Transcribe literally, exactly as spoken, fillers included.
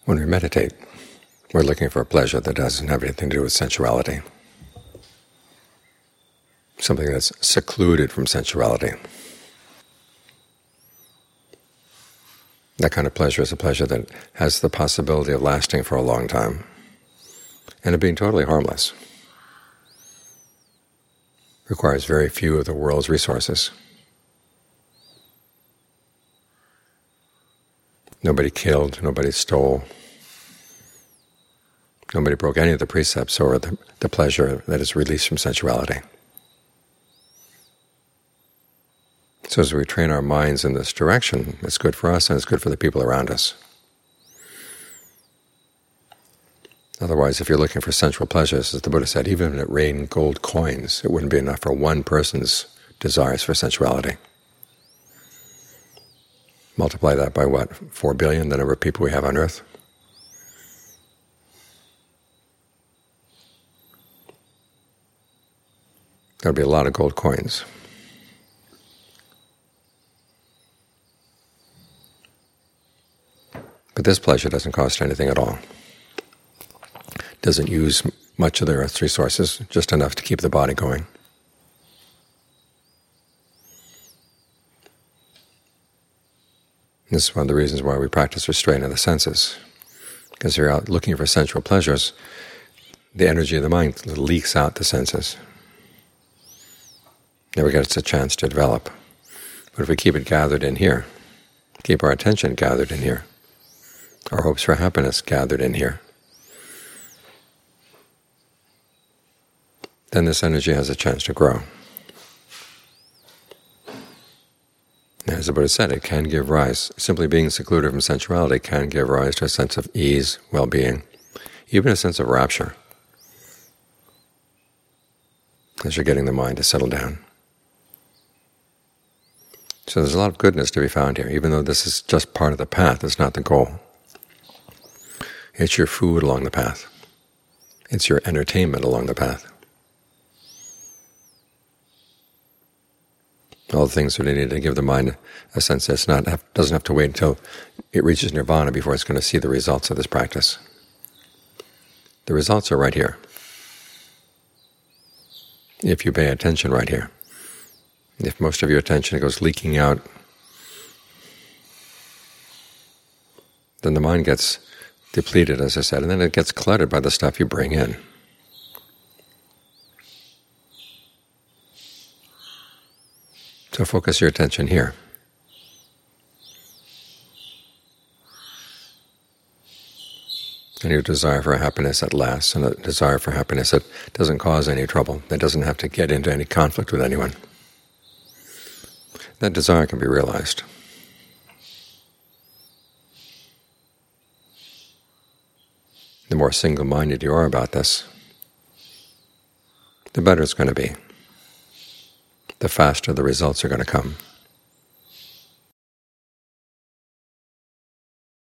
When we meditate, we're looking for a pleasure that doesn't have anything to do with sensuality, something that's secluded from sensuality. That kind of pleasure is a pleasure that has the possibility of lasting for a long time and of being totally harmless. Requires very few of the world's resources. Nobody killed, nobody stole, nobody broke any of the precepts or the, the pleasure that is released from sensuality. So as we train our minds in this direction, it's good for us and it's good for the people around us. Otherwise, if you're looking for sensual pleasures, as the Buddha said, even if it rained gold coins, it wouldn't be enough for one person's desires for sensuality. Multiply that by what? Four billion, the number of people we have on earth? That would be a lot of gold coins. But this pleasure doesn't cost anything at all. Doesn't use much of the earth's resources, just enough to keep the body going. This is one of the reasons why we practice restraint of the senses. Because if you're out looking for sensual pleasures, the energy of the mind leaks out the senses. Never gets a chance to develop. But if we keep it gathered in here, keep our attention gathered in here, our hopes for happiness gathered in here, then this energy has a chance to grow. As the Buddha said, it can give rise, simply being secluded from sensuality can give rise to a sense of ease, well-being, even a sense of rapture, as you're getting the mind to settle down. So there's a lot of goodness to be found here, even though this is just part of the path, it's not the goal. It's your food along the path. It's your entertainment along the path. All the things that are needed to give the mind a sense that it's not have, doesn't have to wait until it reaches nirvana before it's going to see the results of this practice. The results are right here, if you pay attention right here. If most of your attention goes leaking out, then the mind gets depleted, as I said, and then it gets cluttered by the stuff you bring in. So focus your attention here. And your desire for happiness that lasts, and a desire for happiness that doesn't cause any trouble, that doesn't have to get into any conflict with anyone. That desire can be realized. The more single-minded you are about this, the better it's going to be. The faster the results are going to come.